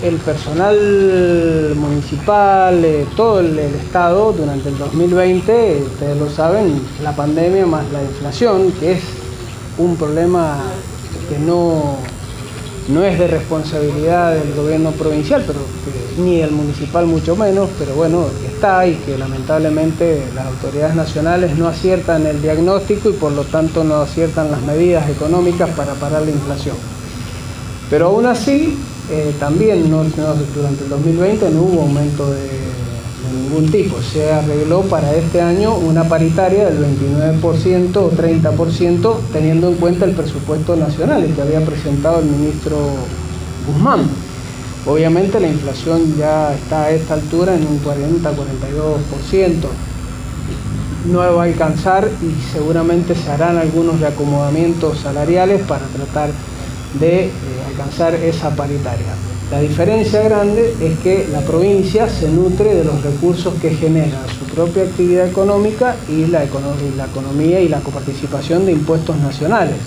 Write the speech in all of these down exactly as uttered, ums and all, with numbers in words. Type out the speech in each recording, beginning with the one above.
el personal municipal, eh, todo el, el Estado durante el dos mil veinte, ustedes lo saben, la pandemia más la inflación, que es un problema que no, no es de responsabilidad del gobierno provincial, pero que, ni el municipal mucho menos, pero bueno, que está y que lamentablemente las autoridades nacionales no aciertan el diagnóstico y por lo tanto no aciertan las medidas económicas para parar la inflación. Pero aún así, eh, también no, no, durante el dos mil veinte no hubo aumento de, de ningún tipo. Se arregló para este año una paritaria del veintinueve por ciento o treinta por ciento, teniendo en cuenta el presupuesto nacional, el que había presentado el ministro Guzmán. Obviamente la inflación ya está a esta altura en un cuarenta a cuarenta y dos por ciento. No va a alcanzar y seguramente se harán algunos reacomodamientos salariales para tratar de eh, alcanzar esa paritaria. La diferencia grande es que la provincia se nutre de los recursos que genera su propia actividad económica y la, econo y la economía y la coparticipación de impuestos nacionales.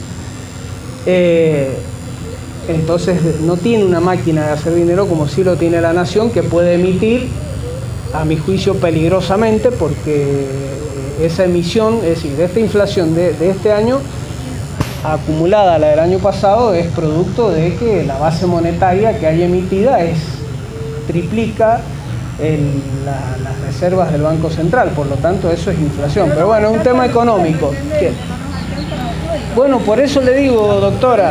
Eh, entonces no tiene una máquina de hacer dinero como sí lo tiene la nación, que puede emitir, a mi juicio peligrosamente, porque esa emisión, es decir, de esta inflación de, de este año, acumulada a la del año pasado, es producto de que la base monetaria que hay emitida es triplica el, la, las reservas del Banco Central, por lo tanto eso es inflación. Pero bueno, es un tema económico. ¿Qué? Bueno, por eso le digo, doctora,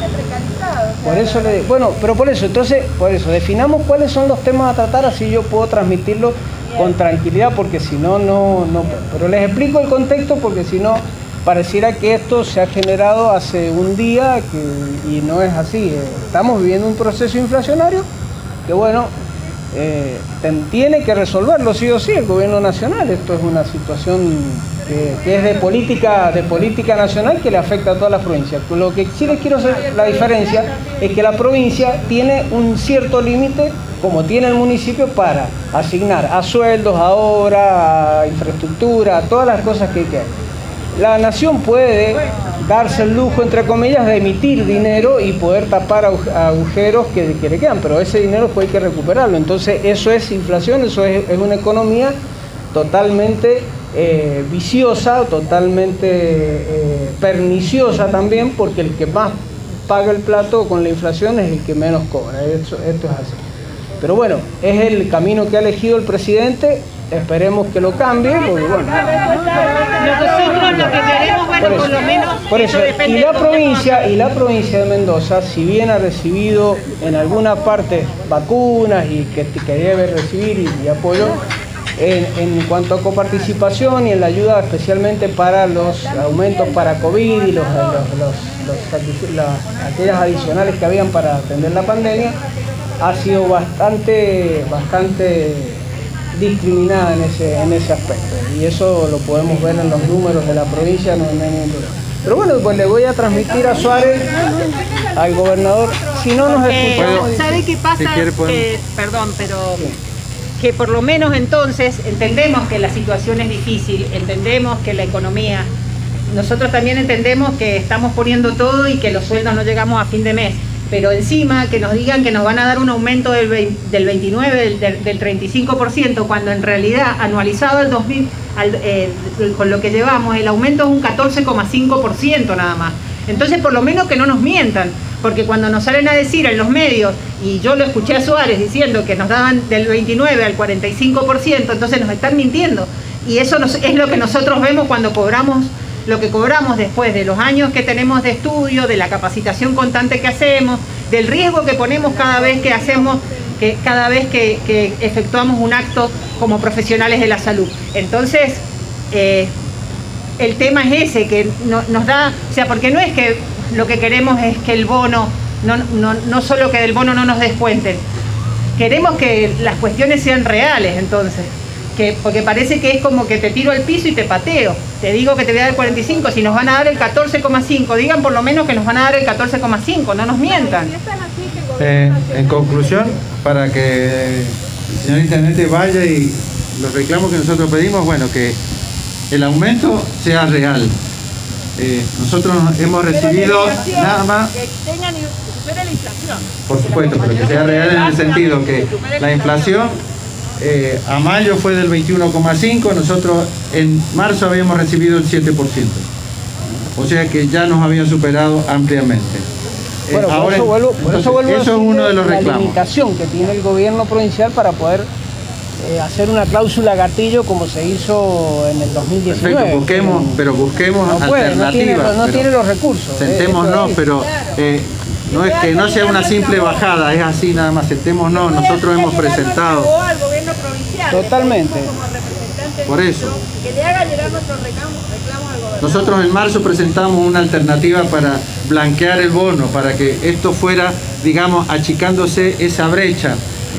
por eso le bueno, pero por eso, entonces, por eso, definamos cuáles son los temas a tratar, así yo puedo transmitirlo con tranquilidad, porque si no, no, no, pero les explico el contexto, porque si no, pareciera que esto se ha generado hace un día que, y no es así. Estamos viviendo un proceso inflacionario que, bueno, eh, tiene que resolverlo sí o sí el gobierno nacional. Esto es una situación que, que es de política, de política nacional que le afecta a todas las provincias. Lo que sí les quiero hacer la diferencia es que la provincia tiene un cierto límite, como tiene el municipio, para asignar a sueldos, a obra, a infraestructura, a todas las cosas que hay que hacer. La nación puede darse el lujo, entre comillas, de emitir dinero y poder tapar agujeros que, que le quedan, pero ese dinero después hay que recuperarlo. Entonces eso es inflación, eso es, es una economía totalmente eh, viciosa, totalmente eh, perniciosa también, porque el que más paga el plato con la inflación es el que menos cobra. Esto, esto es así. Pero bueno, es el camino que ha elegido el presidente. Esperemos que lo cambie, porque bueno. Nosotros lo que queremos, bueno, por, por lo menos. Por eso, eso y la provincia, y la provincia de Mendoza, si bien ha recibido en alguna parte vacunas y que, que debe recibir y, y apoyo, en, en cuanto a coparticipación y en la ayuda especialmente para los aumentos para COVID y los, los, los, los, los aquellas adicionales que habían para atender la pandemia, ha sido bastante, bastante discriminada en ese, en ese aspecto, y eso lo podemos ver en los números de la provincia, no hay ningún problema. Pero bueno, pues le voy a transmitir a Suárez, al gobernador, si no nos escuchamos. ¿Sabe qué pasa? Si quiere, que, perdón, pero que por lo menos entonces entendemos que la situación es difícil, entendemos que la economía, nosotros también entendemos que estamos poniendo todo y que los sueldos no llegamos a fin de mes. Pero encima que nos digan que nos van a dar un aumento del, veinte, del veintinueve, del, del treinta y cinco por ciento, cuando en realidad anualizado al dos mil, al, eh, con lo que llevamos, el aumento es un catorce coma cinco por ciento nada más. Entonces por lo menos que no nos mientan, porque cuando nos salen a decir en los medios, y yo lo escuché a Suárez diciendo que nos daban del veintinueve al cuarenta y cinco por ciento, entonces nos están mintiendo. Y eso nos, es lo que nosotros vemos cuando cobramos, lo que cobramos después de los años que tenemos de estudio, de la capacitación constante que hacemos, del riesgo que ponemos cada vez que hacemos, que cada vez que, que efectuamos un acto como profesionales de la salud. Entonces, eh, el tema es ese, que no, nos da, o sea, porque no es que lo que queremos es que el bono, no, no, no solo que del bono no nos descuenten, queremos que las cuestiones sean reales, entonces. Que, porque parece que es como que te tiro al piso y te pateo. Te digo que te voy a dar el cuarenta y cinco, si nos van a dar el catorce coma cinco, digan por lo menos que nos van a dar el catorce coma cinco, no nos mientan. Eh, en conclusión, para que el señor intendente vaya y los reclamos que nosotros pedimos, bueno, que el aumento sea real. Eh, nosotros hemos recibido nada más... Que tengan supere la inflación. Por supuesto, pero que sea real en el sentido que la inflación eh, a mayo fue del veintiuno coma cinco, nosotros en marzo habíamos recibido el siete por ciento. O sea que ya nos habían superado ampliamente. Eh, Bueno, por ahora, eso vuelvo, por entonces, eso vuelvo a eso es decirle uno de los la reclamos. limitación que tiene el gobierno provincial para poder eh, hacer una cláusula gatillo como se hizo en el dos mil diecinueve. Perfecto, busquemos, pero busquemos no puede, no tiene, alternativas. no pero tiene los recursos. Sentémonos, eh, pero eh, no es que no sea una simple bajada, es así nada más, sentémonos, nosotros hemos presentado. Al gobierno provincial. Totalmente. Por eso. Que le haga llegar nuestros reclamos, reclamos al gobernador. Nosotros en marzo presentamos una alternativa para blanquear el bono, para que esto fuera, digamos, achicándose esa brecha.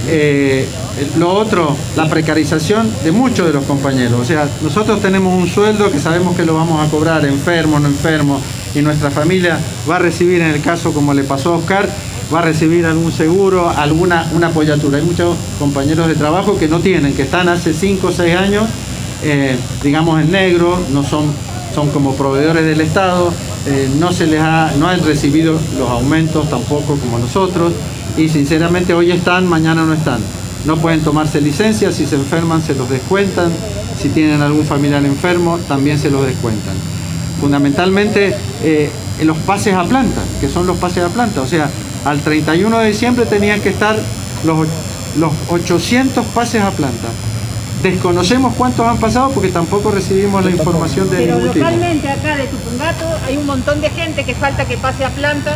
Eh, lo otro, la precarización de muchos de los compañeros. O sea, nosotros tenemos un sueldo que sabemos que lo vamos a cobrar, enfermo, no enfermo, y nuestra familia va a recibir, en el caso como le pasó a Oscar, va a recibir algún seguro, alguna una apoyatura. Hay muchos compañeros de trabajo que no tienen, que están hace cinco o seis años, eh, digamos en negro, no son, son como proveedores del Estado, eh, no se les ha, no han recibido los aumentos tampoco como nosotros, y sinceramente hoy están, mañana no están. No pueden tomarse licencias, si se enferman se los descuentan, si tienen algún familiar enfermo también se los descuentan. Fundamentalmente eh, los pases a planta, que son los pases a planta, o sea, al treinta y uno de diciembre tenían que estar los, los ochocientos pases a planta. Desconocemos cuántos han pasado porque tampoco recibimos la información de Pero ningún tipo. localmente acá de Tupungato hay un montón de gente que falta que pase a planta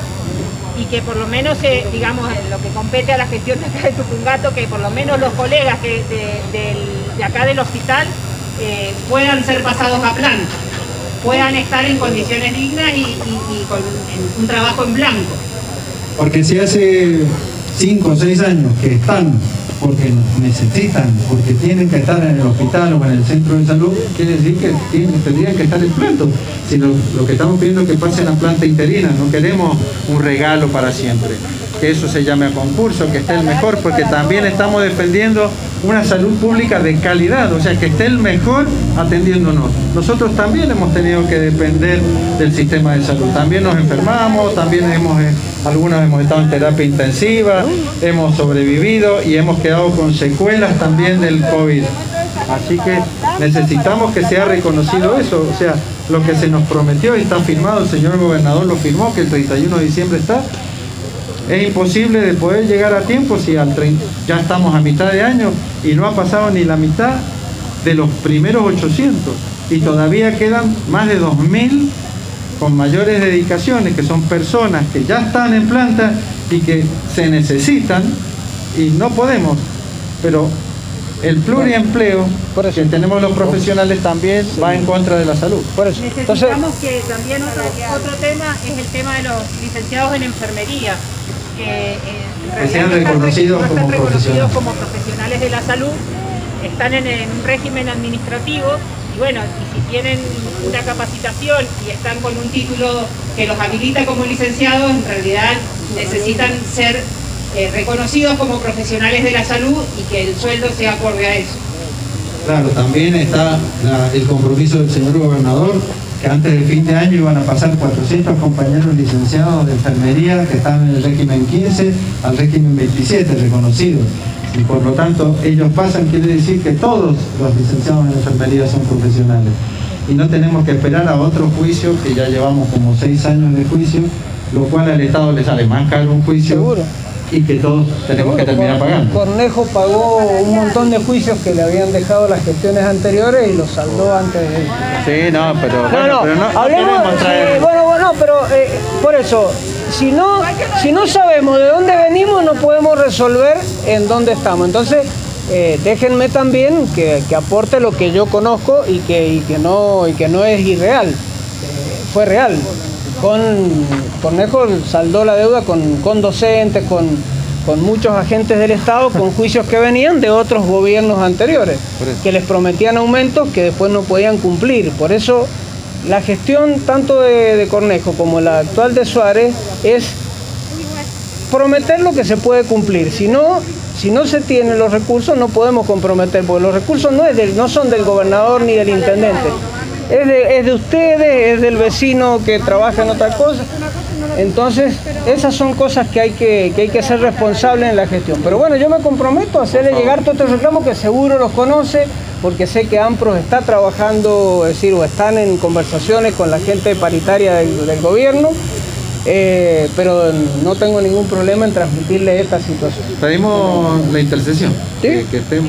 y que por lo menos, eh, digamos, en lo que compete a la gestión de acá de Tupungato, que por lo menos los colegas que de, de, de acá del hospital eh, puedan ser pasados a planta, puedan estar en condiciones dignas y, y, y con en un trabajo en blanco. Porque si hace cinco o seis años que están, porque necesitan, porque tienen que estar en el hospital o en el centro de salud, Quiere decir que tienen, tendrían que estar en planta. Si lo, lo que estamos pidiendo es que pasen a planta interina, no queremos un regalo para siempre. Que eso se llame a concurso, que esté el mejor, porque también estamos defendiendo una salud pública de calidad, o sea, que esté el mejor atendiéndonos. Nosotros también hemos tenido que depender del sistema de salud, también nos enfermamos, también hemos, eh, algunos hemos estado en terapia intensiva, hemos sobrevivido y hemos quedado con secuelas también del COVID. Así que necesitamos que sea reconocido eso, o sea, lo que se nos prometió y está firmado, el señor gobernador lo firmó, que el treinta y uno de diciembre está. Es imposible de poder llegar a tiempo si al treinta, ya estamos a mitad de año y no ha pasado ni la mitad de los primeros ochocientos y todavía quedan más de dos mil con mayores dedicaciones, que son personas que ya están en planta y que se necesitan y no podemos, pero el pluriempleo que tenemos los profesionales también va en contra de la salud. Por eso. Necesitamos Entonces, que también otro, otro tema es el tema de los licenciados en enfermería, que, eh, en Que sean realidad no están reconocidos no están como reconocidos profesionales. como profesionales de la salud, están en, en un régimen administrativo y bueno, y si tienen una capacitación y están con un título que los habilita como licenciados, en realidad necesitan ser eh, reconocidos como profesionales de la salud y que el sueldo sea acorde a eso. claro, también está la- el compromiso del señor gobernador, que antes del fin de año iban a pasar cuatrocientos compañeros licenciados de enfermería que están en el régimen quince al régimen veintisiete reconocidos. Y por lo tanto, ellos pasan, quiere decir que todos los licenciados en enfermería son profesionales. Y no tenemos que esperar a otro juicio, que ya llevamos como seis años de juicio, lo cual al Estado le sale más caro un juicio. Seguro. Y que todos tenemos que terminar pagando. Cornejo pagó un montón de juicios que le habían dejado las gestiones anteriores y los saldó antes de... Sí, no, pero No, bueno, no, pero no, no hablemos, queremos traer... sí, bueno, bueno, pero eh, por eso, si no, si no sabemos de dónde venimos, no podemos resolver en dónde estamos. Entonces, eh, déjenme también que, que aporte lo que yo conozco y que, y que, no, y que no es irreal, eh, fue real. Con Cornejo saldó la deuda con, con docentes, con, con muchos agentes del Estado, con juicios que venían de otros gobiernos anteriores, que les prometían aumentos que después no podían cumplir. Por eso la gestión tanto de, de Cornejo como la actual de Suárez es prometer lo que se puede cumplir. Si no, si no se tienen los recursos, no podemos comprometer, porque los recursos no, es del, no son del gobernador ni del intendente. Es de, es de ustedes, es del vecino que trabaja en otra cosa. Entonces, esas son cosas que hay que, que hay que ser responsables en la gestión. Pero bueno, yo me comprometo a hacerle llegar todos estos reclamos que seguro los conoce, porque sé que AMPROS está trabajando, es decir, o están en conversaciones con la gente paritaria del, del gobierno, eh, pero no tengo ningún problema en transmitirle esta situación. Pedimos la intercesión. ¿Sí? Que, que estemos.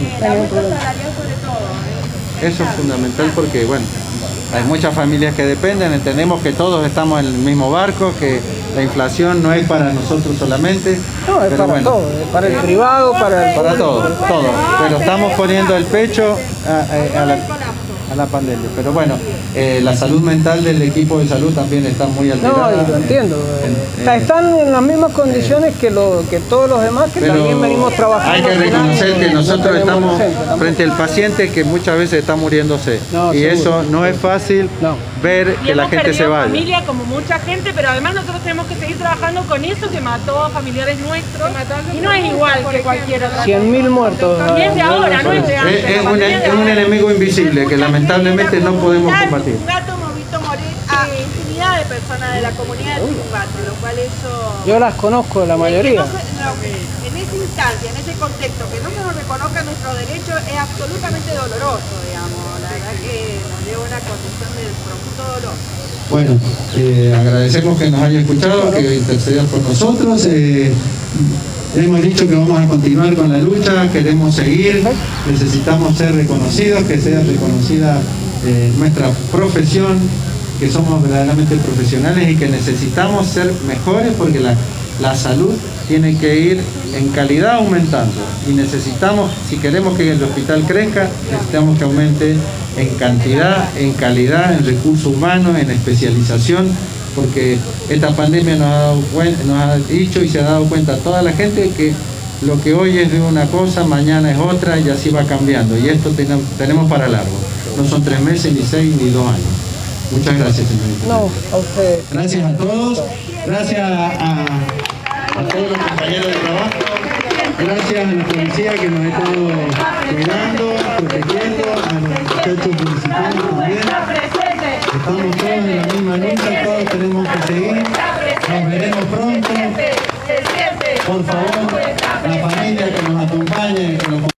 Eso es fundamental porque, bueno, hay muchas familias que dependen, entendemos que todos estamos en el mismo barco, que la inflación no es para nosotros solamente. No, es para bueno, todo, es para el privado, para el... Para todo, todo. Pero estamos poniendo el pecho a, a, a, la, a la pandemia. Pero bueno, eh, la salud mental del equipo de salud también está muy alterada. No, lo entiendo. En, O sea, en, están en las mismas condiciones que, lo, que todos los demás que también venimos trabajando. Hay que reconocer que nosotros no estamos centro, frente al paciente que muchas veces está muriéndose. No, y seguro. eso no es fácil No. ver Y que la hemos gente se perdido vaya. familia como mucha gente, pero además nosotros tenemos que seguir trabajando con eso que mató a familiares nuestros. Y no es igual que cualquier otra. cien mil muertos. Y es de ahora, no es de antes. Es, es un, es un enemigo invisible que lamentablemente no podemos combatir. Un gato hemos visto morir a infinidad de personas de la comunidad de Tucumbato, lo cual eso... Yo las conozco, la mayoría. Que no se- lo que en esa instancia, en ese contexto, que no se nos reconozca nuestro derecho es absolutamente doloroso, digamos. La verdad que nos lleva a una condición de profundo dolor. Bueno, eh, agradecemos que nos haya escuchado, que interceda por nosotros. Eh, hemos dicho que vamos a continuar con la lucha, queremos seguir, necesitamos ser reconocidos, que sea reconocida eh, nuestra profesión, que somos verdaderamente profesionales y que necesitamos ser mejores porque la, la salud tiene que ir en calidad aumentando y necesitamos, si queremos que el hospital crezca, necesitamos que aumente en cantidad, en calidad, en recursos humanos, en especialización, porque esta pandemia nos ha, dado cuen- nos ha dicho y se ha dado cuenta toda la gente que lo que hoy es de una cosa, mañana es otra y así va cambiando. Y esto tenemos, tenemos para largo. No son tres meses, ni seis, ni dos años. Muchas gracias, señorita. No, a ustedes. Gracias a todos, gracias a, a todos los compañeros de trabajo, gracias a la policía que nos ha estado cuidando, protegiendo, a los muchachos municipales también. Estamos todos en la misma lucha, todos tenemos que seguir. Nos veremos pronto. Por favor,